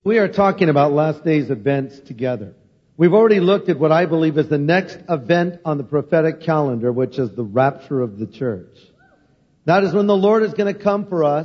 We are talking about last day's events together. We've already looked at what I believe is the next event on the prophetic calendar, which is the rapture of the church. That is when the Lord is going to come for us,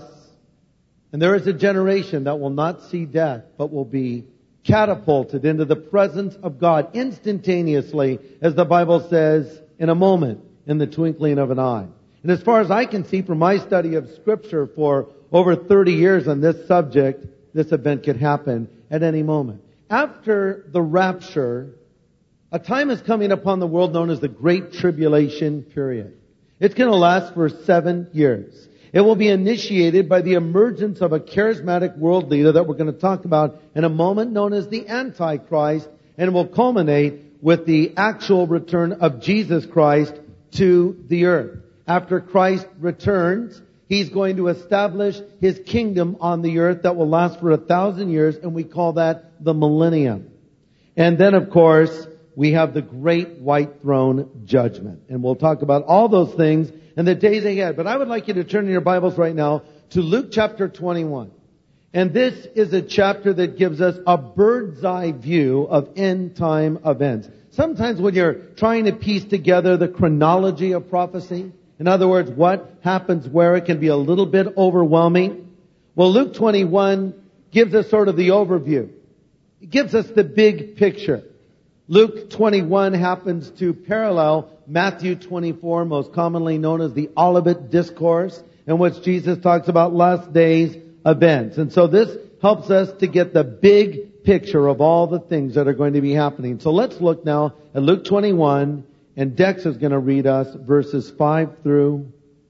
and there is a generation that will not see death, but will be catapulted into the presence of God instantaneously, as the Bible says, in a moment, in the twinkling of an eye. And as far as I can see from my study of Scripture for over 30 years on this subject, this event could happen at any moment. After the rapture, a time is coming upon the world known as the Great Tribulation period. It's going to last for 7 years. It will be initiated by the emergence of a charismatic world leader that we're going to talk about in a moment, known as the Antichrist, and will culminate with the actual return of Jesus Christ to the earth. After Christ returns, He's going to establish His kingdom on the earth that will last for 1,000 years, and we call that the millennium. And then, of course, we have the great white throne judgment. And we'll talk about all those things in the days ahead. But I would like you to turn in your Bibles right now to Luke chapter 21. And this is a chapter that gives us a bird's eye view of end time events. Sometimes when you're trying to piece together the chronology of prophecy, in other words, what happens where, it can be a little bit overwhelming. Well, Luke 21 gives us sort of the overview. It gives us the big picture. Luke 21 happens to parallel Matthew 24, most commonly known as the Olivet Discourse, in which Jesus talks about last days events. And so this helps us to get the big picture of all the things that are going to be happening. So let's look now at Luke 21. And Dex is going to read us verses 5 through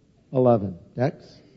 11. Dex?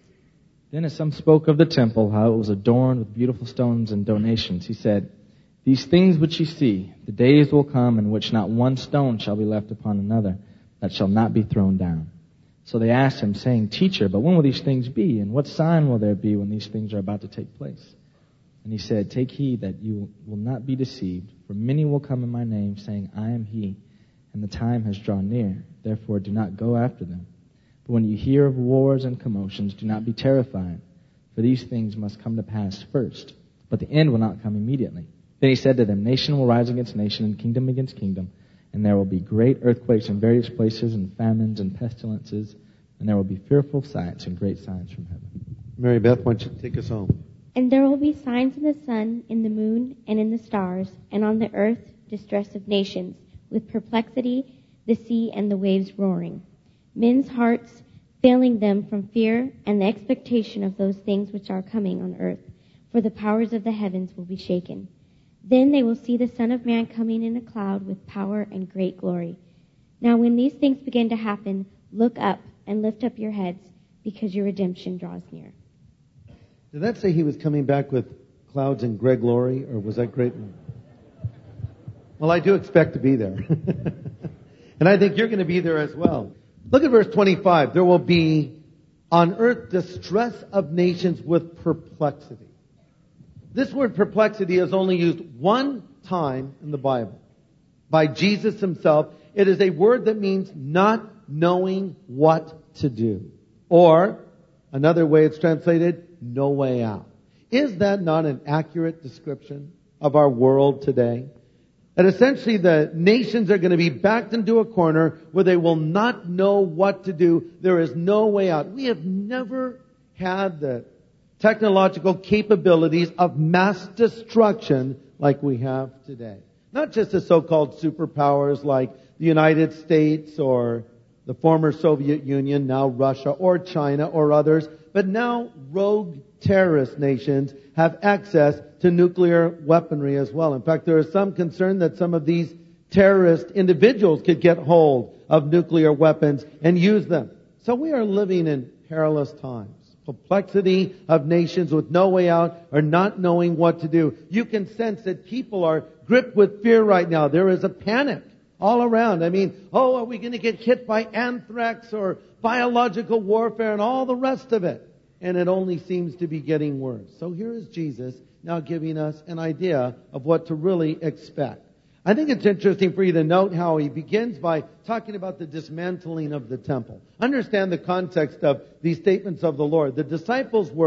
Then as some spoke of the temple, how it was adorned with beautiful stones and donations, he said, "These things which you see, the days will come in which not one stone shall be left upon another, that shall not be thrown down." So they asked him, saying, "Teacher, but when will these things be? And what sign will there be when these things are about to take place?" And he said, "Take heed that you will not be deceived, for many will come in my name, saying, 'I am he,' and the time has drawn near. Therefore do not go after them. But when you hear of wars and commotions, do not be terrified, for these things must come to pass first, but the end will not come immediately." Then he said to them, "Nation will rise against nation, and kingdom against kingdom, and there will be great earthquakes in various places, and famines and pestilences, and there will be fearful sights and great signs from heaven." Mary Beth, why don't you take us home? "And there will be signs in the sun, in the moon, and in the stars, and on the earth distress of nations, with perplexity, the sea and the waves roaring. Men's hearts failing them from fear and the expectation of those things which are coming on earth, for the powers of the heavens will be shaken. Then they will see the Son of Man coming in a cloud with power and great glory. Now when these things begin to happen, look up and lift up your heads, because your redemption draws near." Did that say He was coming back with clouds and great glory, or was that great? Well, I do expect to be there. And I think you're going to be there as well. Look at verse 25. There will be on earth distress of nations with perplexity. This word perplexity is only used one time in the Bible by Jesus Himself. It is a word that means not knowing what to do. Or, another way it's translated, no way out. Is that not an accurate description of our world today? That essentially the nations are going to be backed into a corner where they will not know what to do. There is no way out. We have never had the technological capabilities of mass destruction like we have today. Not just the so-called superpowers like the United States or the former Soviet Union, now Russia, or China or others, but now rogue terrorist nations have access to nuclear weaponry as well. In fact, there is some concern that some of these terrorist individuals could get hold of nuclear weapons and use them. So we are living in perilous times. Perplexity of nations with no way out or not knowing what to do. You can sense that people are gripped with fear right now. There is a panic all around. I mean, are we going to get hit by anthrax or biological warfare and all the rest of it? And it only seems to be getting worse. So here is Jesus now giving us an idea of what to really expect. I think it's interesting for you to note how He begins by talking about the dismantling of the temple. Understand the context of these statements of the Lord. The disciples were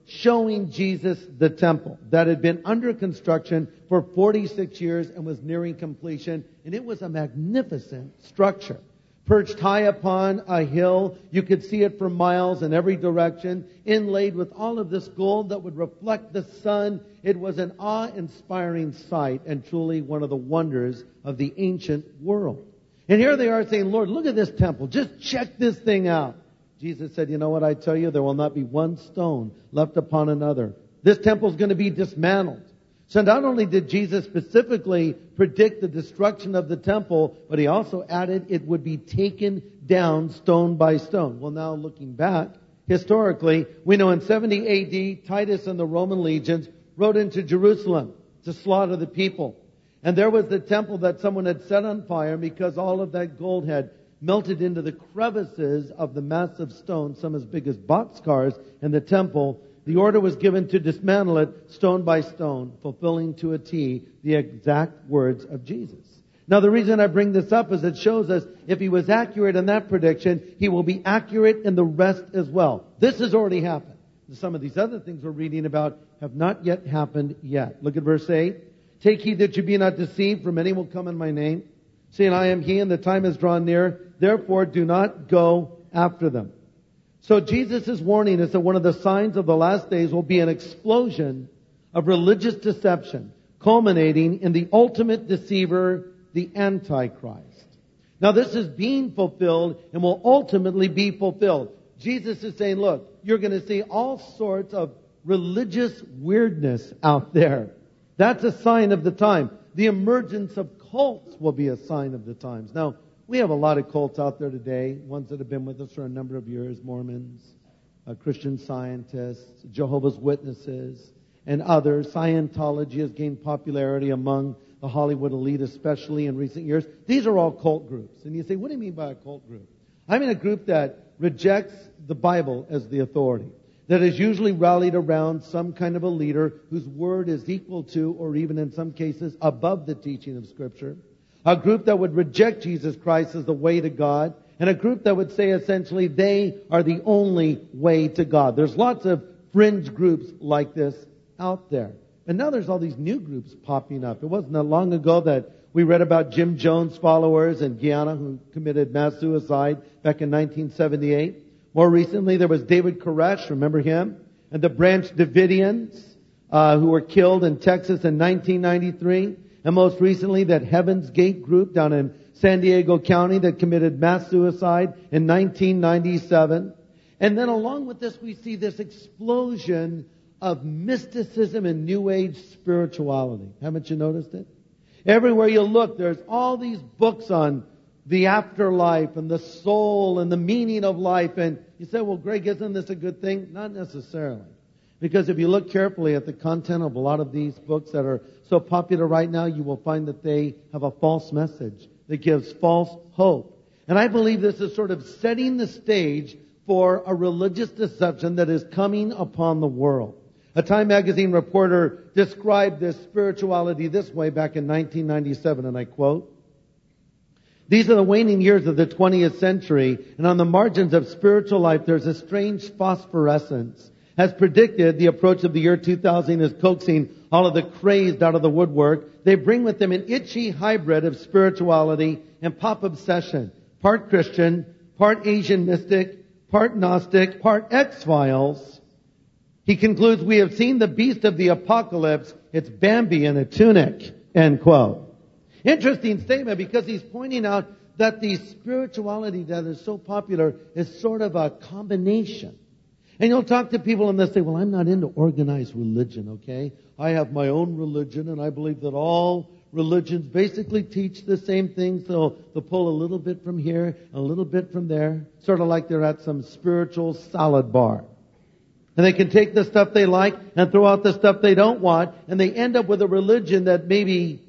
showing Jesus the temple that had been under construction for 46 years and was nearing completion. And it was a magnificent structure. Perched high upon a hill, you could see it for miles in every direction, inlaid with all of this gold that would reflect the sun. It was an awe-inspiring sight and truly one of the wonders of the ancient world. And here they are saying, Lord, look at this temple. Just check this thing out. Jesus said, you know what I tell you? There will not be one stone left upon another. This temple is going to be dismantled. So not only did Jesus specifically predict the destruction of the temple, but he also added it would be taken down stone by stone. Well, now looking back, historically, we know in 70 A.D., Titus and the Roman legions rode into Jerusalem to slaughter the people. And there was the temple that someone had set on fire because all of that gold had melted into the crevices of the massive stone, some as big as boxcars in the temple. The order was given to dismantle it stone by stone, fulfilling to a T the exact words of Jesus. Now the reason I bring this up is it shows us if he was accurate in that prediction, he will be accurate in the rest as well. This has already happened. Some of these other things we're reading about have not yet happened yet. Look at verse 8. Take heed that you be not deceived, for many will come in my name, saying, I am he, and the time is drawn near. Therefore do not go after them. So Jesus is warning us that one of the signs of the last days will be an explosion of religious deception, culminating in the ultimate deceiver, the Antichrist. Now this is being fulfilled and will ultimately be fulfilled. Jesus is saying, look, you're going to see all sorts of religious weirdness out there. That's a sign of the time. The emergence of cults will be a sign of the times. Now, we have a lot of cults out there today, ones that have been with us for a number of years, Mormons, Christian Scientists, Jehovah's Witnesses, and others. Scientology has gained popularity among the Hollywood elite, especially in recent years. These are all cult groups. And you say, what do you mean by a cult group? I mean a group that rejects the Bible as the authority, that is usually rallied around some kind of a leader whose word is equal to, or even in some cases above, the teaching of Scripture. A group that would reject Jesus Christ as the way to God. And a group that would say essentially they are the only way to God. There's lots of fringe groups like this out there. And now there's all these new groups popping up. It wasn't that long ago that we read about Jim Jones followers in Guyana who committed mass suicide back in 1978. More recently there was David Koresh, remember him? And the Branch Davidians who were killed in Texas in 1993. And most recently, that Heaven's Gate group down in San Diego County that committed mass suicide in 1997. And then along with this, we see this explosion of mysticism and New Age spirituality. Haven't you noticed it? Everywhere you look, there's all these books on the afterlife and the soul and the meaning of life. And you say, well, Greg, isn't this a good thing? Not necessarily. Because if you look carefully at the content of a lot of these books that are so popular right now, you will find that they have a false message that gives false hope. And I believe this is sort of setting the stage for a religious deception that is coming upon the world. A Time magazine reporter described this spirituality this way back in 1997, and I quote, "These are the waning years of the 20th century, and on the margins of spiritual life there's a strange phosphorescence. As predicted, the approach of the year 2000 is coaxing all of the crazed out of the woodwork. They bring with them an itchy hybrid of spirituality and pop obsession. Part Christian, part Asian mystic, part Gnostic, part X-Files." He concludes, "We have seen the beast of the apocalypse. It's Bambi in a tunic." End quote. Interesting statement, because he's pointing out that the spirituality that is so popular is sort of a combination. And you'll talk to people and they'll say, well, I'm not into organized religion, okay? I have my own religion and I believe that all religions basically teach the same thing. So they'll pull a little bit from here, a little bit from there, sort of like they're at some spiritual salad bar. And they can take the stuff they like and throw out the stuff they don't want. And they end up with a religion that maybe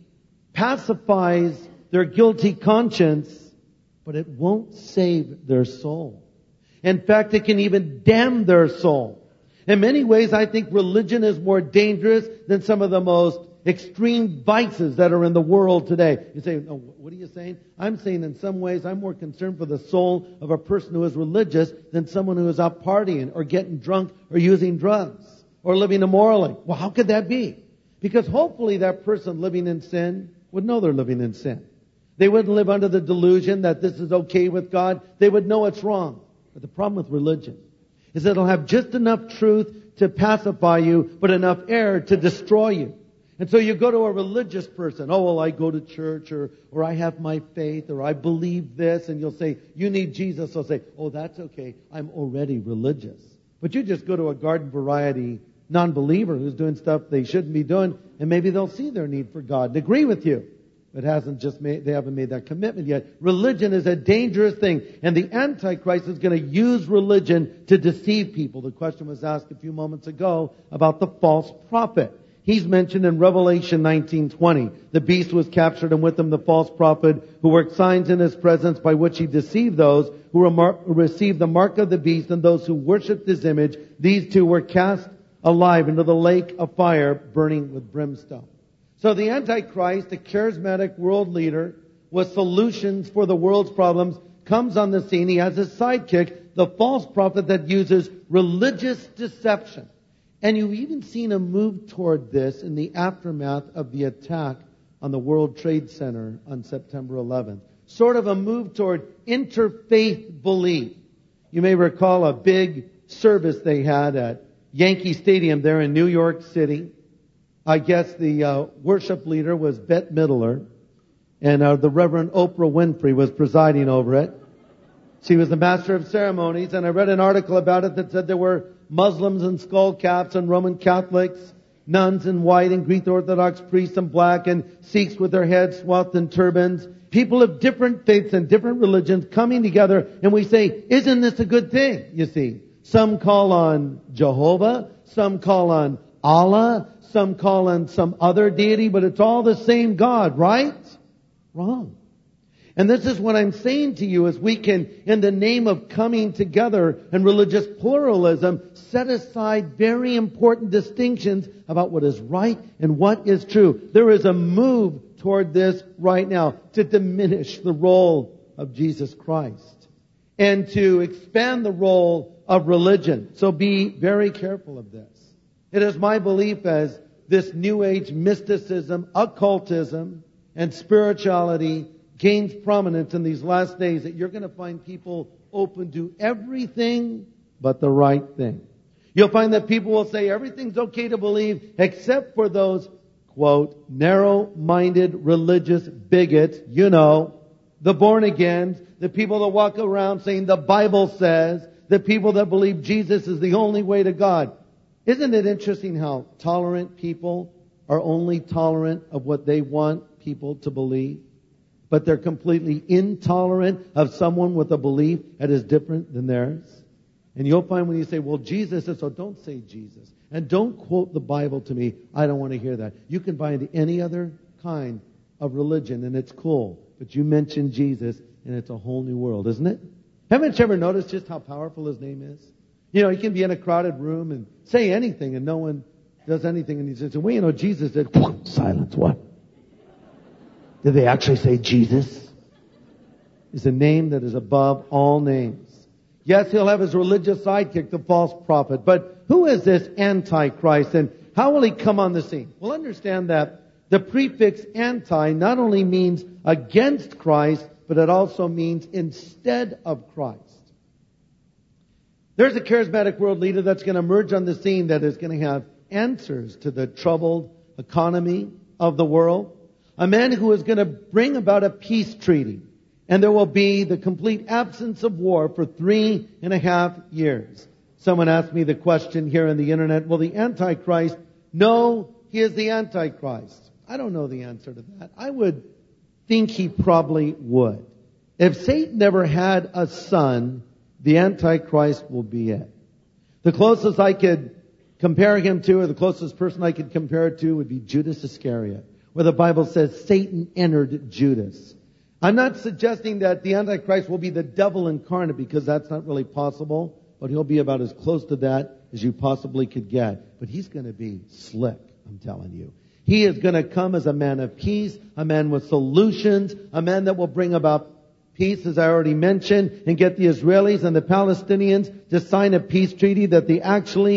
pacifies their guilty conscience, but it won't save their soul. In fact, it can even damn their soul. In many ways, I think religion is more dangerous than some of the most extreme vices that are in the world today. You say, no, what are you saying? I'm saying in some ways I'm more concerned for the soul of a person who is religious than someone who is out partying or getting drunk or using drugs. or living immorally. Well, how could that be? Because hopefully that person living in sin would know they're living in sin. They wouldn't live under the delusion that this is okay with God. They would know it's wrong. But the problem with religion is that it'll have just enough truth to pacify you, but enough error to destroy you. And so you go to a religious person. Oh, well, I go to church, or I have my faith, or I believe this. And you'll say, you need Jesus. They'll say, oh, that's okay. I'm already religious. But you just go to a garden variety non-believer who's doing stuff they shouldn't be doing, and maybe they'll see their need for God and agree with you. But they haven't made that commitment yet. Religion is a dangerous thing, and the Antichrist is going to use religion to deceive people. The question was asked a few moments ago about the false prophet. He's mentioned in Revelation 19:20. The beast was captured, and with him the false prophet who worked signs in his presence by which he deceived those who received the mark of the beast and those who worshipped his image. These two were cast alive into the lake of fire burning with brimstone. So the Antichrist, the charismatic world leader with solutions for the world's problems, comes on the scene. He has his sidekick, the false prophet that uses religious deception. And you've even seen a move toward this in the aftermath of the attack on the World Trade Center on September 11th. Sort of a move toward interfaith belief. You may recall a big service they had at Yankee Stadium there in New York City. I guess the worship leader was Bette Midler, and the Reverend Oprah Winfrey was presiding over it. She was the master of ceremonies, and I read an article about it that said there were Muslims in skull caps and Roman Catholics, nuns in white and Greek Orthodox priests in black, and Sikhs with their heads swathed in turbans. People of different faiths and different religions coming together, and we say, isn't this a good thing? You see, some call on Jehovah, some call on Allah, some call on some other deity, but it's all the same God, right? Wrong. And this is what I'm saying to you, is we can, in the name of coming together and religious pluralism, set aside very important distinctions about what is right and what is true. There is a move toward this right now to diminish the role of Jesus Christ and to expand the role of religion. So be very careful of this. It is my belief, as this New Age mysticism, occultism, and spirituality gains prominence in these last days, that you're going to find people open to everything but the right thing. You'll find that people will say everything's okay to believe except for those, quote, narrow-minded religious bigots, the born-agains, the people that walk around saying the Bible says, the people that believe Jesus is the only way to God. Isn't it interesting how tolerant people are only tolerant of what they want people to believe? But they're completely intolerant of someone with a belief that is different than theirs. And you'll find when you say, well, Jesus says, so don't say Jesus. And don't quote the Bible to me. I don't want to hear that. You can find any other kind of religion and it's cool. But you mention Jesus and it's a whole new world, isn't it? Haven't you ever noticed just how powerful His name is? You can be in a crowded room and say anything and no one does anything. And he says, well, Jesus said, silence, what? Did they actually say Jesus? Is a name that is above all names. Yes, he'll have his religious sidekick, the false prophet. But who is this Antichrist and how will he come on the scene? Well, understand that the prefix anti not only means against Christ, but it also means instead of Christ. There's a charismatic world leader that's going to emerge on the scene that is going to have answers to the troubled economy of the world. A man who is going to bring about a peace treaty. And there will be the complete absence of war for 3.5 years. Someone asked me the question here on the internet, will the Antichrist know he is the Antichrist? I don't know the answer to that. I would think he probably would. If Satan ever had a son, the Antichrist will be it. The closest I could compare him to, or the closest person I could compare it to, would be Judas Iscariot, where the Bible says Satan entered Judas. I'm not suggesting that the Antichrist will be the devil incarnate, because that's not really possible, but he'll be about as close to that as you possibly could get. But he's going to be slick, I'm telling you. He is going to come as a man of peace, a man with solutions, a man that will bring about peace, as I already mentioned, and get the Israelis and the Palestinians to sign a peace treaty that they actually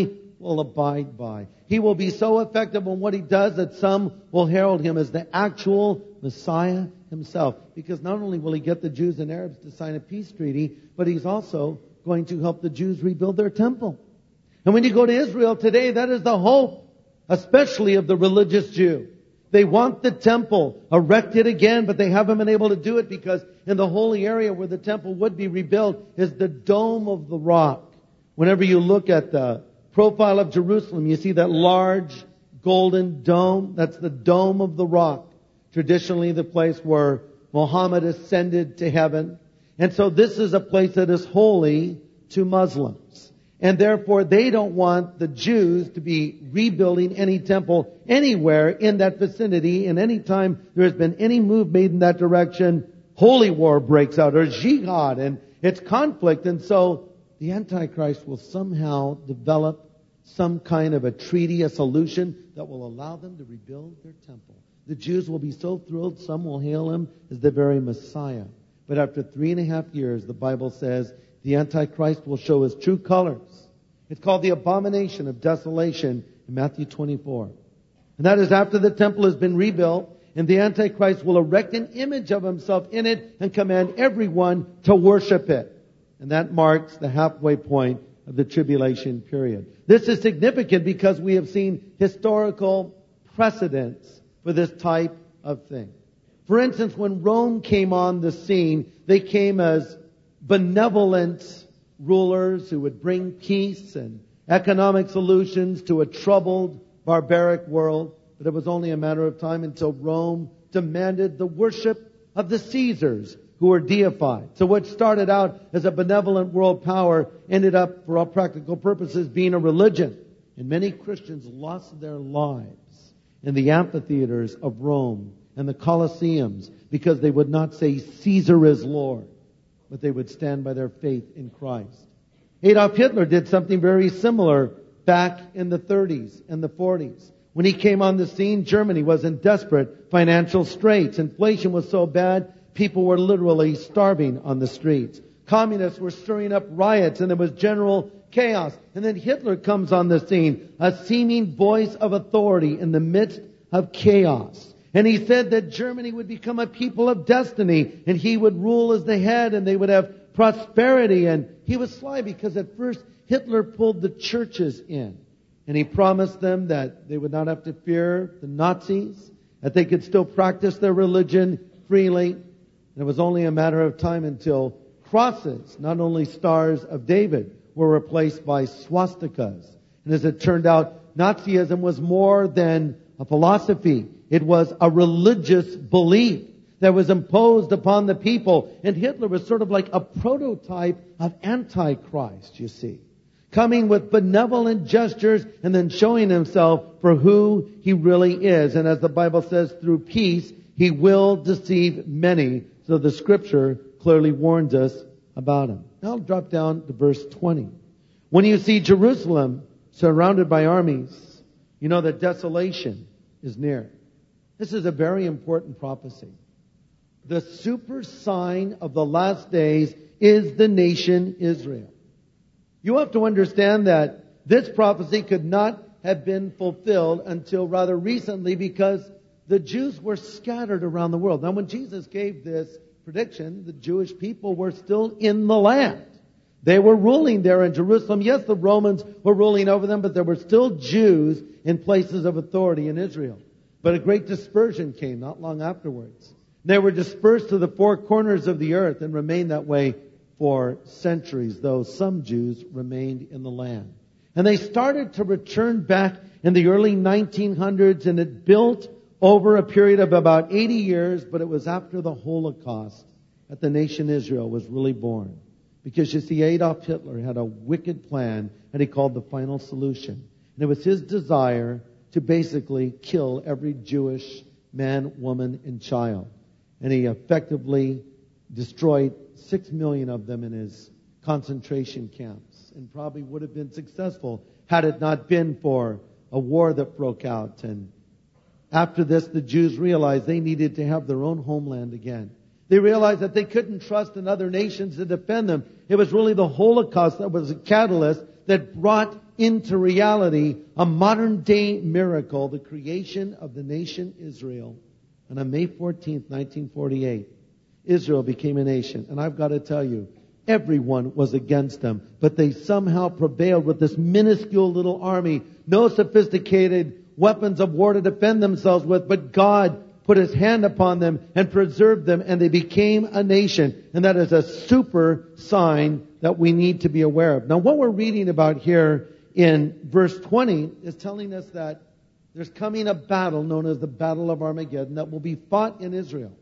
will abide by. He will be so effective in what he does that some will herald him as the actual Messiah himself. Because not only will he get the Jews and Arabs to sign a peace treaty, but he's also going to help the Jews rebuild their temple. And when you go to Israel today, that is the hope, especially of the religious Jew. They want the temple erected again, but they haven't been able to do it because in the holy area where the temple would be rebuilt is the Dome of the Rock. Whenever you look at the profile of Jerusalem, you see that large golden dome. That's the Dome of the Rock. Traditionally the place where Muhammad ascended to heaven. And so this is a place that is holy to Muslims. And therefore they don't want the Jews to be rebuilding any temple anywhere in that vicinity. And any time there has been any move made in that direction, holy war breaks out, or jihad, and it's conflict. And so the Antichrist will somehow develop some kind of a treaty, a solution that will allow them to rebuild their temple. The Jews will be so thrilled, some will hail him as the very Messiah. But after 3.5 years, the Bible says, the Antichrist will show his true colors. It's called the abomination of desolation in Matthew 24. And that is after the temple has been rebuilt, and the Antichrist will erect an image of himself in it and command everyone to worship it. And that marks the halfway point of the tribulation period. This is significant because we have seen historical precedents for this type of thing. For instance, when Rome came on the scene, they came as benevolent rulers who would bring peace and economic solutions to a troubled, barbaric world. But it was only a matter of time until Rome demanded the worship of the Caesars, who were deified. So what started out as a benevolent world power ended up, for all practical purposes, being a religion. And many Christians lost their lives in the amphitheaters of Rome and the Colosseums because they would not say Caesar is Lord, but they would stand by their faith in Christ. Adolf Hitler did something very similar back in the 30s and the 40s. When he came on the scene, Germany was in desperate financial straits. Inflation was so bad, people were literally starving on the streets. Communists were stirring up riots and there was general chaos. And then Hitler comes on the scene, a seeming voice of authority in the midst of chaos. And he said that Germany would become a people of destiny and he would rule as the head and they would have prosperity. And he was sly because at first Hitler pulled the churches in. And he promised them that they would not have to fear the Nazis, that they could still practice their religion freely. And it was only a matter of time until crosses, not only stars of David, were replaced by swastikas. And as it turned out, Nazism was more than a philosophy. It was a religious belief that was imposed upon the people. And Hitler was sort of like a prototype of Antichrist, you see. Coming with benevolent gestures and then showing himself for who he really is. And as the Bible says, through peace, he will deceive many. So the scripture clearly warns us about him. Now I'll drop down to verse 20. When you see Jerusalem surrounded by armies, you know that desolation is near. This is a very important prophecy. The super sign of the last days is the nation Israel. You have to understand that this prophecy could not have been fulfilled until rather recently because the Jews were scattered around the world. Now when Jesus gave this prediction, the Jewish people were still in the land. They were ruling there in Jerusalem. Yes, the Romans were ruling over them, but there were still Jews in places of authority in Israel. But a great dispersion came not long afterwards. They were dispersed to the four corners of the earth and remained that way for centuries, though some Jews remained in the land. And they started to return back in the early 1900s, and it built over a period of about 80 years, but it was after the Holocaust that the nation Israel was really born. Because you see, Adolf Hitler had a wicked plan that he called the final solution. And it was his desire to basically kill every Jewish man, woman, and child. And he effectively destroyed 6 million of them in his concentration camps, and probably would have been successful had it not been for a war that broke out. And after this, the Jews realized they needed to have their own homeland again. They realized that they couldn't trust in other nations to defend them. It was really the Holocaust that was a catalyst that brought into reality a modern day miracle, the creation of the nation Israel. And on May 14th, 1948, Israel became a nation. And I've got to tell you, everyone was against them. But they somehow prevailed with this minuscule little army. No sophisticated weapons of war to defend themselves with. But God put His hand upon them and preserved them. And they became a nation. And that is a super sign that we need to be aware of. Now what we're reading about here in verse 20 is telling us that there's coming a battle known as the Battle of Armageddon that will be fought in Israel.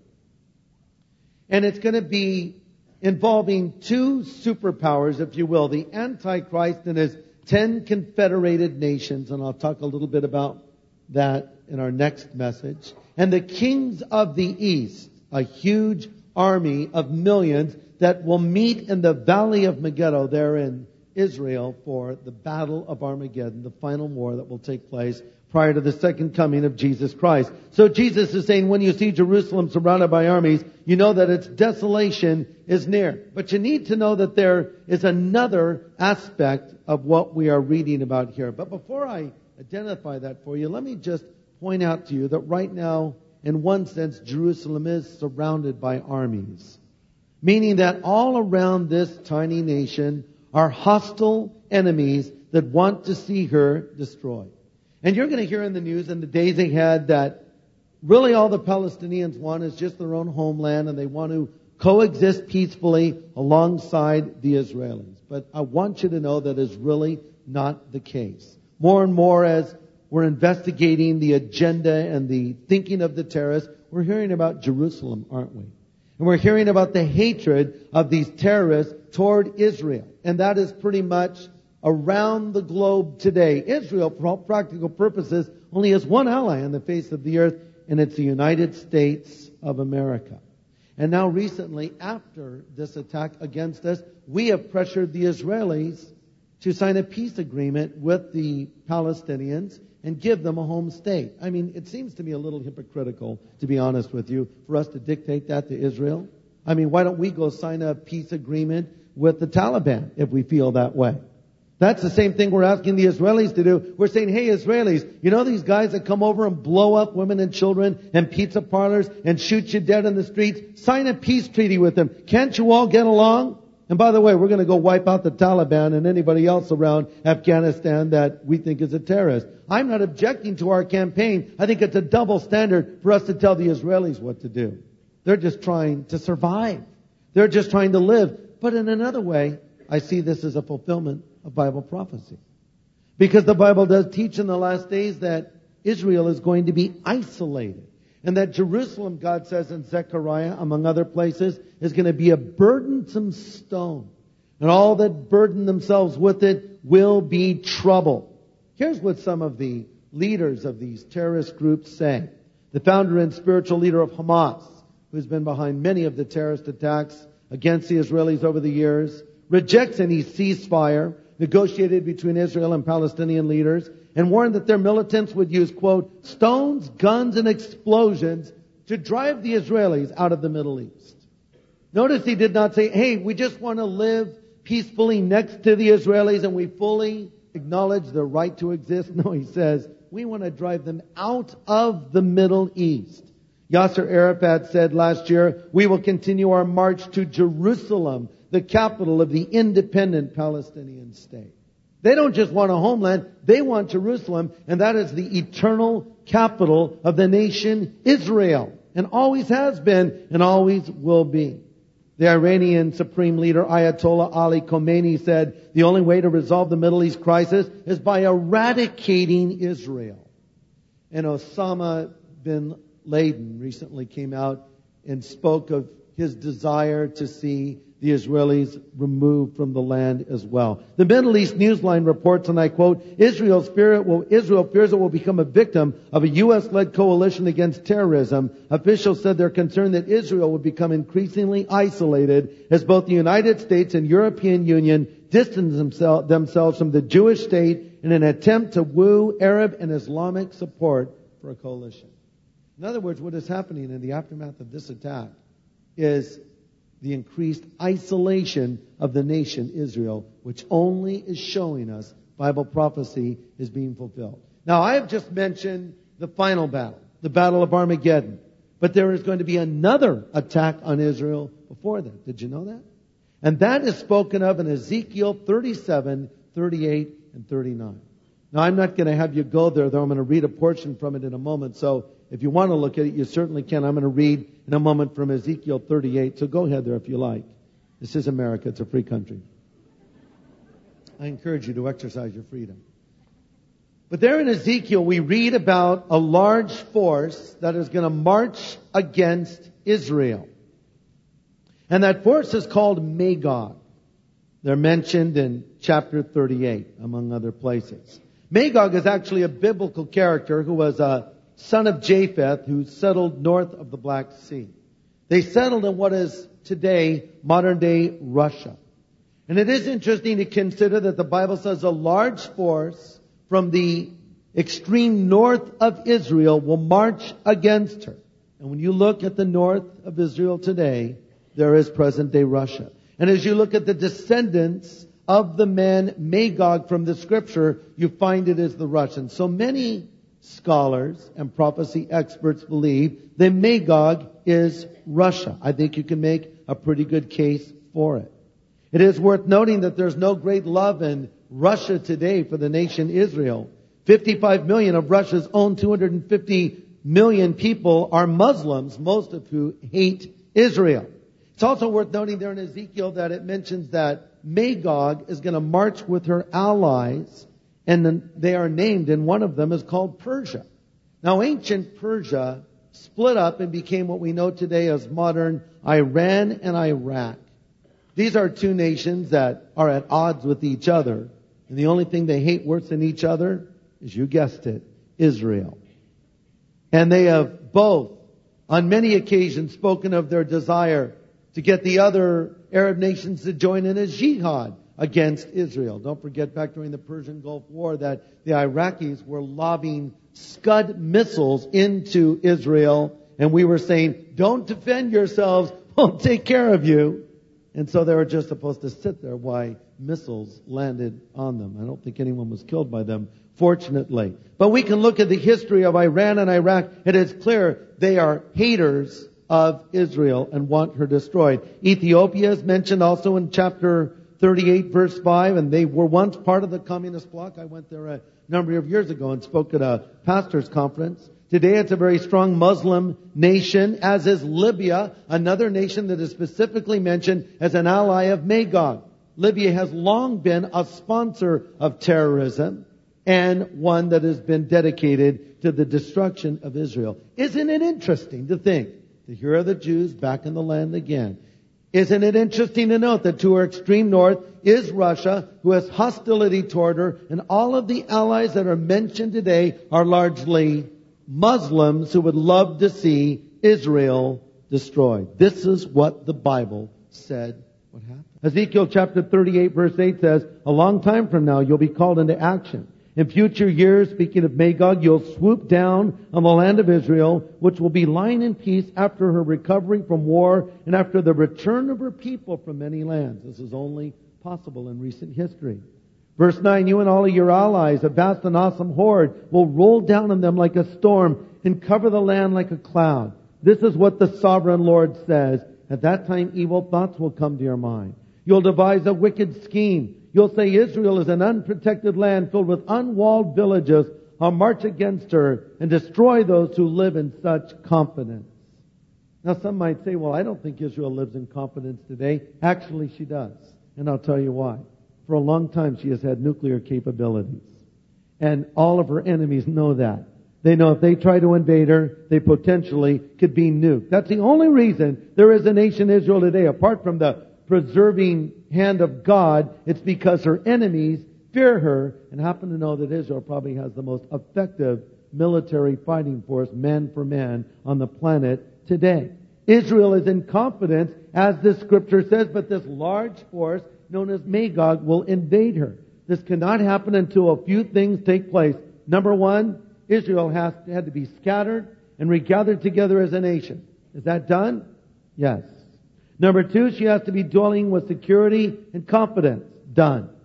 And it's going to be involving two superpowers, if you will, the Antichrist and his 10 confederated nations, and I'll talk a little bit about that in our next message, and the kings of the east, a huge army of millions that will meet in the Valley of Megiddo there in Israel for the Battle of Armageddon, the final war that will take place prior to the second coming of Jesus Christ. So Jesus is saying, when you see Jerusalem surrounded by armies, you know that its desolation is near. But you need to know that there is another aspect of what we are reading about here. But before I identify that for you, let me just point out to you that right now, in one sense, Jerusalem is surrounded by armies. Meaning that all around this tiny nation are hostile enemies that want to see her destroyed. And you're going to hear in the news in the days ahead that really all the Palestinians want is just their own homeland, and they want to coexist peacefully alongside the Israelis. But I want you to know that is really not the case. More and more as we're investigating the agenda and the thinking of the terrorists, we're hearing about Jerusalem, aren't we? And we're hearing about the hatred of these terrorists toward Israel. And that is pretty much around the globe today. Israel, for all practical purposes, only has one ally on the face of the earth, and it's the United States of America. And now recently, after this attack against us, we have pressured the Israelis to sign a peace agreement with the Palestinians and give them a home state. I mean, it seems to me a little hypocritical, to be honest with you, for us to dictate that to Israel. I mean, why don't we go sign a peace agreement with the Taliban if we feel that way? That's the same thing we're asking the Israelis to do. We're saying, hey, Israelis, you know these guys that come over and blow up women and children and pizza parlors and shoot you dead in the streets? Sign a peace treaty with them. Can't you all get along? And by the way, we're going to go wipe out the Taliban and anybody else around Afghanistan that we think is a terrorist. I'm not objecting to our campaign. I think it's a double standard for us to tell the Israelis what to do. They're just trying to survive. They're just trying to live. But in another way, I see this as a fulfillment of Bible prophecy. Because the Bible does teach in the last days that Israel is going to be isolated. And that Jerusalem, God says in Zechariah, among other places, is going to be a burdensome stone. And all that burden themselves with it will be trouble. Here's what some of the leaders of these terrorist groups say. The founder and spiritual leader of Hamas, who's been behind many of the terrorist attacks against the Israelis over the years, rejects any ceasefire negotiated between Israel and Palestinian leaders, and warned that their militants would use, quote, stones, guns, and explosions to drive the Israelis out of the Middle East. Notice he did not say, hey, we just want to live peacefully next to the Israelis and we fully acknowledge their right to exist. No, he says, we want to drive them out of the Middle East. Yasser Arafat said last year, we will continue our march to Jerusalem, the capital of the independent Palestinian state. They don't just want a homeland, they want Jerusalem, and that is the eternal capital of the nation Israel, and always has been and always will be. The Iranian Supreme Leader Ayatollah Ali Khomeini said the only way to resolve the Middle East crisis is by eradicating Israel. And Osama bin Laden recently came out and spoke of his desire to see the Israelis removed from the land as well. The Middle East Newsline reports, and I quote, Israel fears it will become a victim of a U.S.-led coalition against terrorism. Officials said they're concerned that Israel will become increasingly isolated as both the United States and European Union distance themselves from the Jewish state in an attempt to woo Arab and Islamic support for a coalition. In other words, what is happening in the aftermath of this attack is the increased isolation of the nation Israel, which only is showing us Bible prophecy is being fulfilled. Now, I have just mentioned the final battle, the Battle of Armageddon. But there is going to be another attack on Israel before that. Did you know that? And that is spoken of in Ezekiel 37, 38, and 39. Now, I'm not going to have you go there, though. I'm going to read a portion from it in a moment. So if you want to look at it, you certainly can. I'm going to read in a moment from Ezekiel 38. So go ahead there if you like. This is America. It's a free country. I encourage you to exercise your freedom. But there in Ezekiel, we read about a large force that is going to march against Israel. And that force is called Magog. They're mentioned in chapter 38, among other places. Magog is actually a biblical character who was a son of Japheth who settled north of the Black Sea. They settled in what is today modern-day Russia. And it is interesting to consider that the Bible says a large force from the extreme north of Israel will march against her. And when you look at the north of Israel today, there is present-day Russia. And as you look at the descendants of the man Magog from the Scripture, you find it is the Russians. So many scholars and prophecy experts believe that Magog is Russia. I think you can make a pretty good case for it. It is worth noting that there's no great love in Russia today for the nation Israel. 55 million of Russia's own 250 million people are Muslims, most of who hate Israel. It's also worth noting there in Ezekiel that it mentions that Magog is going to march with her allies, and they are named, and one of them is called Persia. Now, ancient Persia split up and became what we know today as modern Iran and Iraq. These are two nations that are at odds with each other, and the only thing they hate worse than each other is, you guessed it, Israel. And they have both, on many occasions, spoken of their desire to get the other Arab nations to join in a jihad against Israel. Don't forget back during the Persian Gulf War that the Iraqis were lobbing Scud missiles into Israel, and we were saying, don't defend yourselves, we'll take care of you. And so they were just supposed to sit there while missiles landed on them. I don't think anyone was killed by them, fortunately. But we can look at the history of Iran and Iraq. It is clear they are haters of Israel and want her destroyed. Ethiopia is mentioned also in chapter 38, verse 5, and they were once part of the communist bloc. I went there a number of years ago and spoke at a pastor's conference. Today it's a very strong Muslim nation, as is Libya, another nation that is specifically mentioned as an ally of Magog. Libya has long been a sponsor of terrorism and one that has been dedicated to the destruction of Israel. Isn't it interesting to think that here are the Jews back in the land again? Isn't it interesting to note that to her extreme north is Russia, who has hostility toward her, and all of the allies that are mentioned today are largely Muslims who would love to see Israel destroyed. This is what the Bible said would happen. Ezekiel chapter 38 verse 8 says, a long time from now you'll be called into action. In future years, speaking of Magog, you'll swoop down on the land of Israel, which will be lying in peace after her recovery from war and after the return of her people from many lands. This is only possible in recent history. Verse 9, you and all of your allies, a vast and awesome horde, will roll down on them like a storm and cover the land like a cloud. This is what the sovereign Lord says. At that time, evil thoughts will come to your mind. You'll devise a wicked scheme. You'll say Israel is an unprotected land filled with unwalled villages. I'll march against her and destroy those who live in such confidence. Now some might say, well, I don't think Israel lives in confidence today. Actually, she does. And I'll tell you why. For a long time, she has had nuclear capabilities. And all of her enemies know that. They know if they try to invade her, they potentially could be nuked. That's the only reason there is a nation Israel today. Apart from the preserving hand of God, it's because her enemies fear her and happen to know that Israel probably has the most effective military fighting force, man for man, on the planet today. Israel is in confidence, as this scripture says, but this large force known as Magog will invade her. This cannot happen until a few things take place. Number one, Israel had to be scattered and regathered together as a nation. Is that done? Yes. Number two, she has to be dwelling with security and confidence. Done.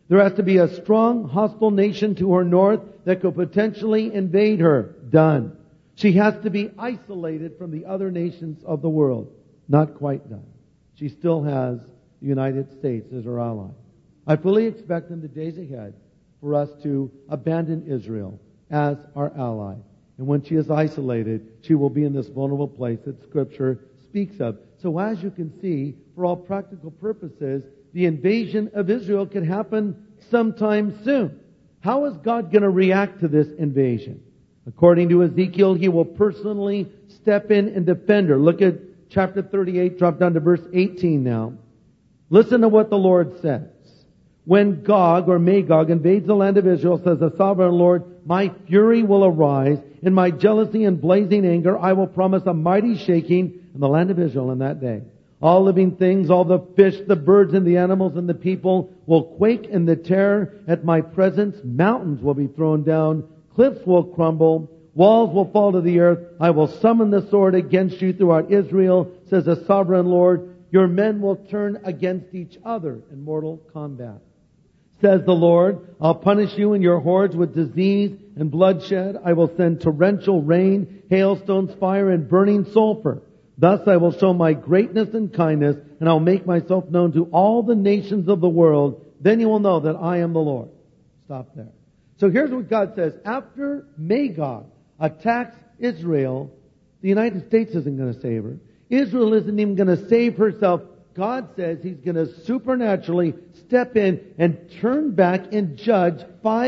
There has to be a strong, hostile nation to her north that could potentially invade her. Done. She has to be isolated from the other nations of the world. Not quite done. She still has the United States as her ally. I fully expect in the days ahead for us to abandon Israel as our ally. And when she is isolated, she will be in this vulnerable place that Scripture speaks of. So as you can see, for all practical purposes, the invasion of Israel can happen sometime soon. How is God going to react to this invasion? According to Ezekiel, He will personally step in and defend her. Look at chapter 38, drop down to verse 18 now. Listen to what the Lord says. When Gog or Magog invades the land of Israel, says the sovereign Lord, my fury will arise, in my jealousy and blazing anger I will promise a mighty shaking in the land of Israel in that day. All living things, all the fish, the birds and the animals and the people will quake in the terror at my presence. Mountains will be thrown down, cliffs will crumble, walls will fall to the earth. I will summon the sword against you throughout Israel, says the sovereign Lord. Your men will turn against each other in mortal combat. Says the Lord, I'll punish you and your hordes with disease and bloodshed. I will send torrential rain, hailstones, fire, and burning sulfur. Thus I will show my greatness and kindness, and I'll make myself known to all the nations of the world. Then you will know that I am the Lord. Stop there. So here's what God says. After Magog attacks Israel, the United States isn't going to save her. Israel isn't even going to save herself. God says He's going to supernaturally step in and turn back and judge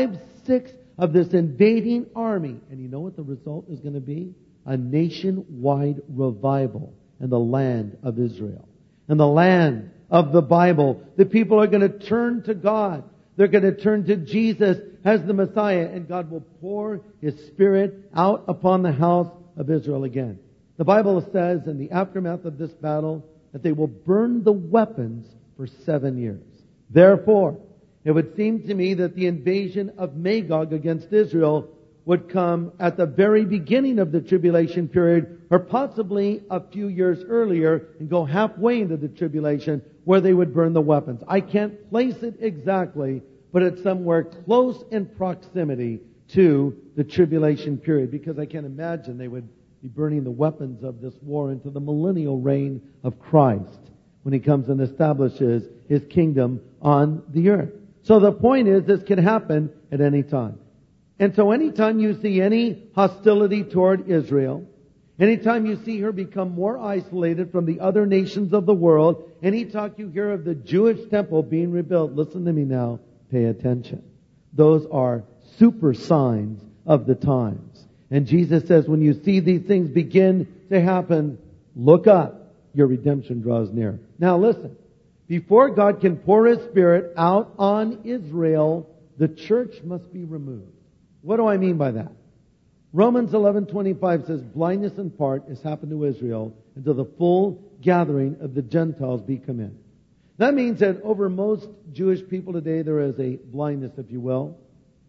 5/6 of this invading army. And you know what the result is going to be? A nationwide revival in the land of Israel. In the land of the Bible, the people are going to turn to God. They're going to turn to Jesus as the Messiah, and God will pour His Spirit out upon the house of Israel again. The Bible says in the aftermath of this battle that they will burn the weapons for 7 years. Therefore, it would seem to me that the invasion of Magog against Israel would come at the very beginning of the tribulation period, or possibly a few years earlier, and go halfway into the tribulation where they would burn the weapons. I can't place it exactly, but it's somewhere close in proximity to the tribulation period, because I can imagine they would be burning the weapons of this war into the millennial reign of Christ when He comes and establishes His kingdom on the earth. So the point is, this can happen at any time. And so anytime you see any hostility toward Israel, anytime you see her become more isolated from the other nations of the world, anytime you hear of the Jewish temple being rebuilt, listen to me now, pay attention. Those are super signs of the times. And Jesus says, when you see these things begin to happen, look up. Your redemption draws near. Now listen. Before God can pour His Spirit out on Israel, the church must be removed. What do I mean by that? Romans 11:25 says, blindness in part has happened to Israel until the full gathering of the Gentiles be come in. That means that over most Jewish people today, there is a blindness, if you will,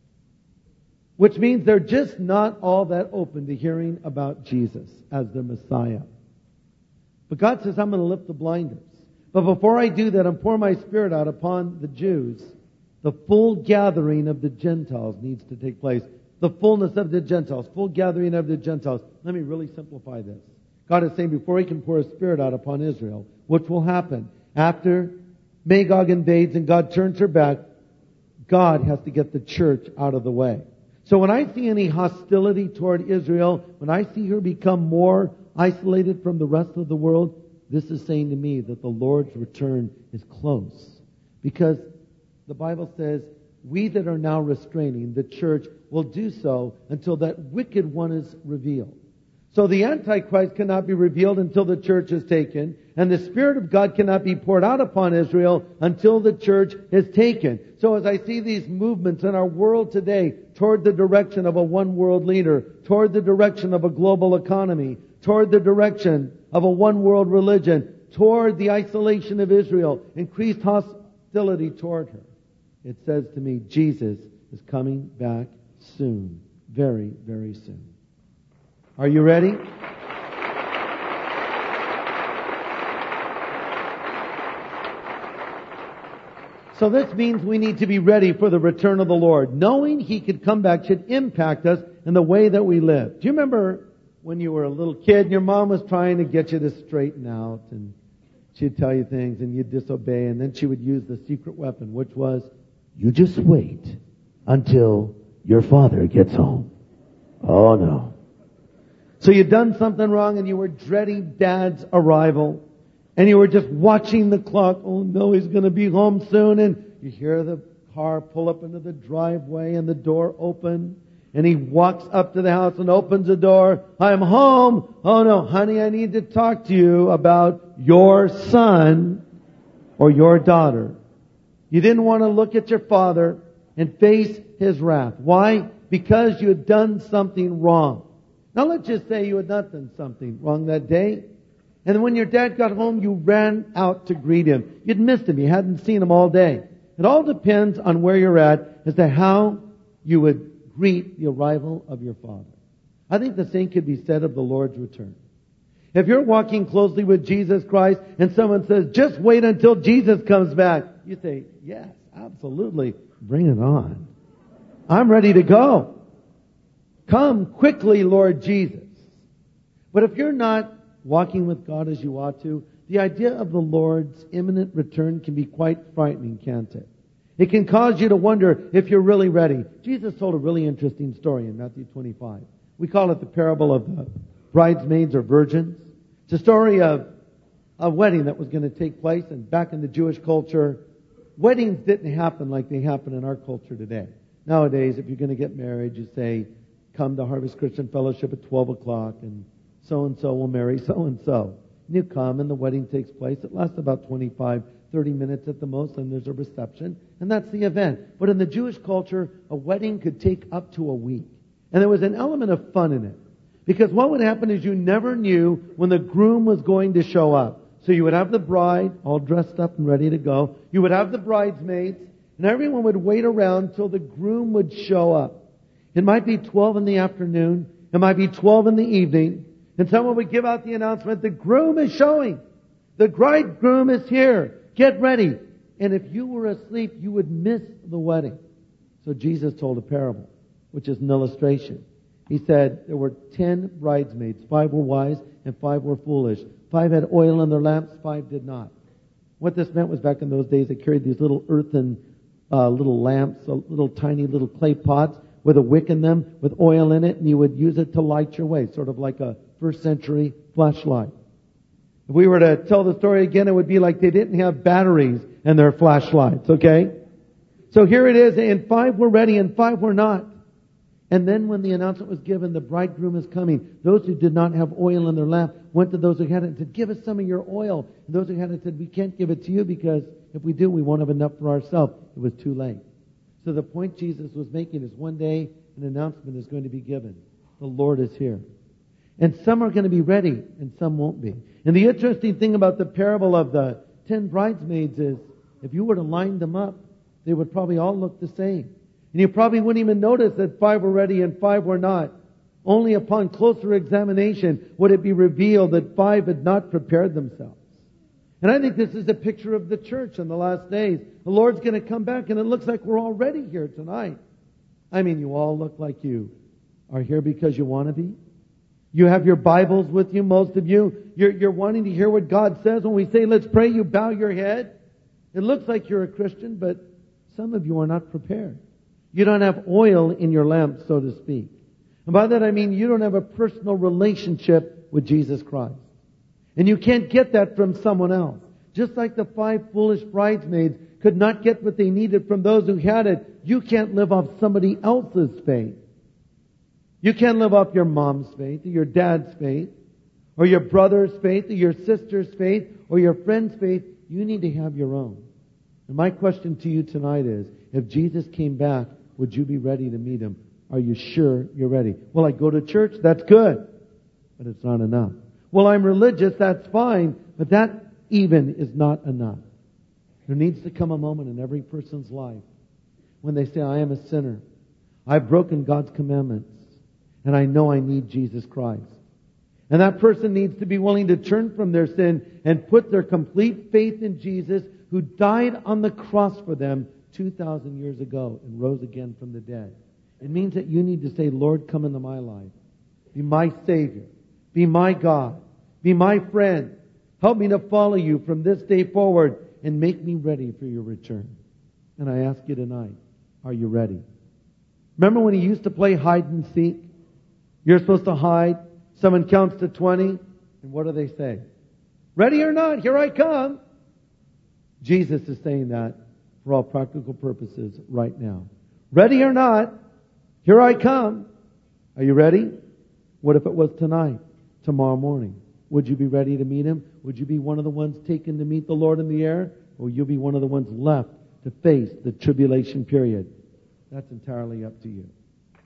which means they're just not all that open to hearing about Jesus as their Messiah. But God says, I'm going to lift the blinders. But before I do that, I'm pouring my Spirit out upon the Jews. The full gathering of the Gentiles needs to take place. The fullness of the Gentiles, full gathering of the Gentiles. Let me really simplify this. God is saying before He can pour His Spirit out upon Israel, which will happen after Magog invades and God turns her back, God has to get the church out of the way. So when I see any hostility toward Israel, when I see her become more isolated from the rest of the world, this is saying to me that the Lord's return is close. Because the Bible says, we that are now restraining, the church, will do so until that wicked one is revealed. So the Antichrist cannot be revealed until the church is taken, and the Spirit of God cannot be poured out upon Israel until the church is taken. So as I see these movements in our world today toward the direction of a one world leader, toward the direction of a global economy, toward the direction of a one world religion, toward the isolation of Israel, increased hostility toward her, it says to me, Jesus is coming back soon. Very, very soon. Are you ready? So this means we need to be ready for the return of the Lord. Knowing He could come back should impact us in the way that we live. Do you remember when you were a little kid and your mom was trying to get you to straighten out, and she'd tell you things and you'd disobey, and then she would use the secret weapon, which was, you just wait until your father gets home. Oh no. So you'd done something wrong and you were dreading Dad's arrival. And you were just watching the clock. Oh no, he's going to be home soon. And you hear the car pull up into the driveway and the door open. And he walks up to the house and opens the door. I'm home. Oh no, honey, I need to talk to you about your son or your daughter. You didn't want to look at your father and face his wrath. Why? Because you had done something wrong. Now let's just say you had not done something wrong that day. And when your dad got home, you ran out to greet him. You'd missed him. You hadn't seen him all day. It all depends on where you're at as to how you would greet the arrival of your father. I think the same could be said of the Lord's return. If you're walking closely with Jesus Christ and someone says, just wait until Jesus comes back, you say, yes, absolutely. Bring it on. I'm ready to go. Come quickly, Lord Jesus. But if you're not walking with God as you ought to, the idea of the Lord's imminent return can be quite frightening, can't it? It can cause you to wonder if you're really ready. Jesus told a really interesting story in Matthew 25. We call it the parable of the bridesmaids or virgins. It's a story of a wedding that was going to take place, and back in the Jewish culture, weddings didn't happen like they happen in our culture today. Nowadays, if you're going to get married, you say, come to Harvest Christian Fellowship at 12 o'clock, and so-and-so will marry so-and-so. And you come, and the wedding takes place. It lasts about 25, 30 minutes at the most, and there's a reception, and that's the event. But in the Jewish culture, a wedding could take up to a week. And there was an element of fun in it. Because what would happen is you never knew when the groom was going to show up. So you would have the bride all dressed up and ready to go. You would have the bridesmaids, and everyone would wait around till the groom would show up. It might be 12 in the afternoon. It might be 12 in the evening. And someone would give out the announcement, the groom is showing. The bridegroom is here. Get ready. And if you were asleep, you would miss the wedding. So Jesus told a parable, which is an illustration. He said there were 10 bridesmaids. 5 were wise and 5 were foolish. 5 had oil in their lamps, 5 did not. What this meant was back in those days, they carried these little earthen little lamps, little tiny little clay pots with a wick in them, with oil in it, and you would use it to light your way, sort of like a first century flashlight. If we were to tell the story again, it would be like they didn't have batteries in their flashlights, okay? So here it is, and 5 were ready and 5 were not. And then when the announcement was given, the bridegroom is coming. Those who did not have oil in their lamp went to those who had it and said, give us some of your oil. And those who had it said, we can't give it to you because if we do, we won't have enough for ourselves. It was too late. So the point Jesus was making is one day an announcement is going to be given. The Lord is here. And some are going to be ready and some won't be. And the interesting thing about the parable of the 10 bridesmaids is if you were to line them up, they would probably all look the same. And you probably wouldn't even notice that 5 were ready and 5 were not. Only upon closer examination would it be revealed that 5 had not prepared themselves. And I think this is a picture of the church in the last days. The Lord's going to come back, and it looks like we're already here tonight. I mean, you all look like you are here because you want to be. You have your Bibles with you, most of you. You're wanting to hear what God says. When we say, let's pray, you bow your head. It looks like you're a Christian, but some of you are not prepared. You don't have oil in your lamp, so to speak. And by that I mean you don't have a personal relationship with Jesus Christ. And you can't get that from someone else. Just like the 5 foolish bridesmaids could not get what they needed from those who had it, you can't live off somebody else's faith. You can't live off your mom's faith, or your dad's faith, or your brother's faith, or your sister's faith, or your friend's faith. You need to have your own. And my question to you tonight is, if Jesus came back, would you be ready to meet Him? Are you sure you're ready? Well, I go to church, that's good, but it's not enough. Well, I'm religious, that's fine, but that even is not enough. There needs to come a moment in every person's life when they say, I am a sinner. I've broken God's commandments, and I know I need Jesus Christ. And that person needs to be willing to turn from their sin and put their complete faith in Jesus who died on the cross for them 2,000 years ago and rose again from the dead. It means that you need to say, Lord, come into my life. Be my Savior. Be my God. Be my friend. Help me to follow you from this day forward and make me ready for your return. And I ask you tonight, are you ready? Remember when he used to play hide and seek? You're supposed to hide. Someone counts to 20. And what do they say? Ready or not, here I come. Jesus is saying that for all practical purposes right now. Ready or not, here I come. Are you ready? What if it was tonight, tomorrow morning? Would you be ready to meet Him? Would you be one of the ones taken to meet the Lord in the air? Or will you be one of the ones left to face the tribulation period? That's entirely up to you.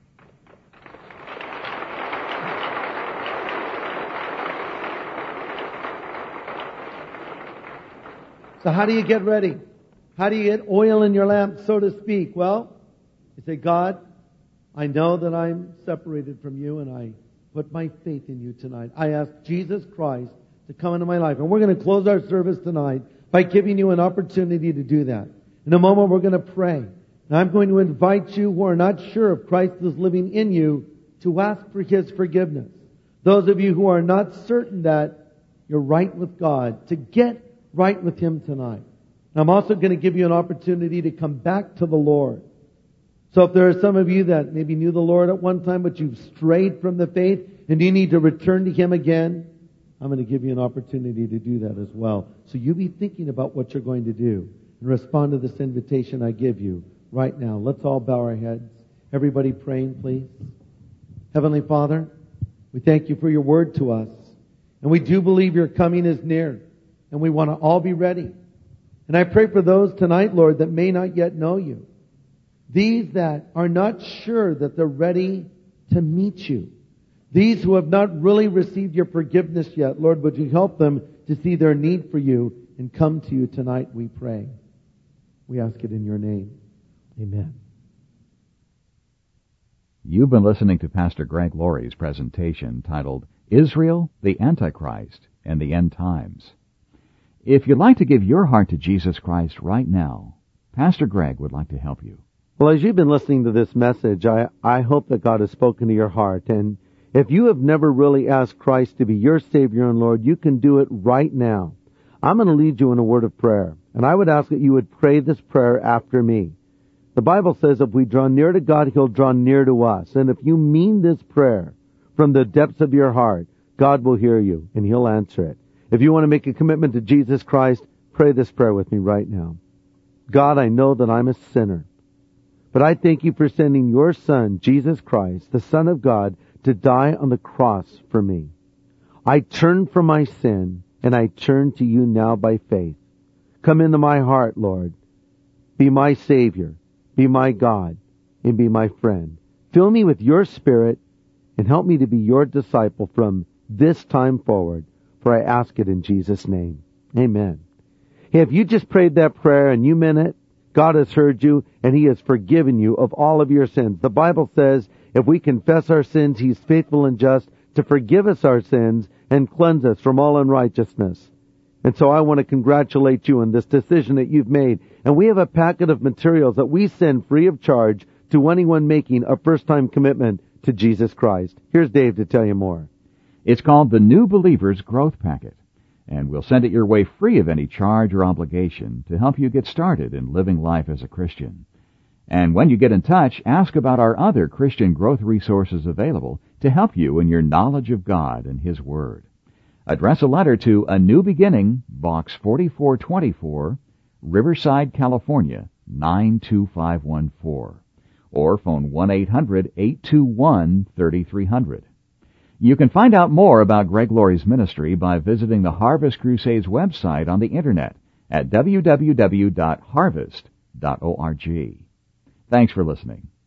So how do you get ready? How do you get oil in your lamp, so to speak? Well, you say, God, I know that I'm separated from you, and I put my faith in you tonight. I ask Jesus Christ to come into my life. And we're going to close our service tonight by giving you an opportunity to do that. In a moment, we're going to pray. And I'm going to invite you who are not sure if Christ is living in you to ask for His forgiveness. Those of you who are not certain that you're right with God, to get right with Him tonight. And I'm also going to give you an opportunity to come back to the Lord. So if there are some of you that maybe knew the Lord at one time, but you've strayed from the faith and you need to return to Him again, I'm going to give you an opportunity to do that as well. So you be thinking about what you're going to do and respond to this invitation I give you right now. Let's all bow our heads. Everybody praying, please. Heavenly Father, we thank you for your word to us. And we do believe your coming is near. And we want to all be ready. And I pray for those tonight, Lord, that may not yet know you. These that are not sure that they're ready to meet you. These who have not really received your forgiveness yet, Lord, would you help them to see their need for you and come to you tonight, we pray. We ask it in your name. Amen. You've been listening to Pastor Greg Laurie's presentation titled, Israel, the Antichrist, and the End Times. If you'd like to give your heart to Jesus Christ right now, Pastor Greg would like to help you. Well, as you've been listening to this message, I hope that God has spoken to your heart. And if you have never really asked Christ to be your Savior and Lord, you can do it right now. I'm going to lead you in a word of prayer. And I would ask that you would pray this prayer after me. The Bible says if we draw near to God, He'll draw near to us. And if you mean this prayer from the depths of your heart, God will hear you and He'll answer it. If you want to make a commitment to Jesus Christ, pray this prayer with me right now. God, I know that I'm a sinner, but I thank you for sending your Son, Jesus Christ, the Son of God, to die on the cross for me. I turn from my sin and I turn to you now by faith. Come into my heart, Lord. Be my Savior, be my God, and be my friend. Fill me with your Spirit and help me to be your disciple from this time forward. For I ask it in Jesus' name. Amen. Hey, if you just prayed that prayer and you meant it, God has heard you and He has forgiven you of all of your sins. The Bible says if we confess our sins, He's faithful and just to forgive us our sins and cleanse us from all unrighteousness. And so I want to congratulate you on this decision that you've made. And we have a packet of materials that we send free of charge to anyone making a first-time commitment to Jesus Christ. Here's Dave to tell you more. It's called the New Believer's Growth Packet, and we'll send it your way free of any charge or obligation to help you get started in living life as a Christian. And when you get in touch, ask about our other Christian growth resources available to help you in your knowledge of God and His Word. Address a letter to A New Beginning, Box 4424, Riverside, California, 92514, or phone 1-800-821-3300. You can find out more about Greg Laurie's ministry by visiting the Harvest Crusades website on the Internet at www.harvest.org. Thanks for listening.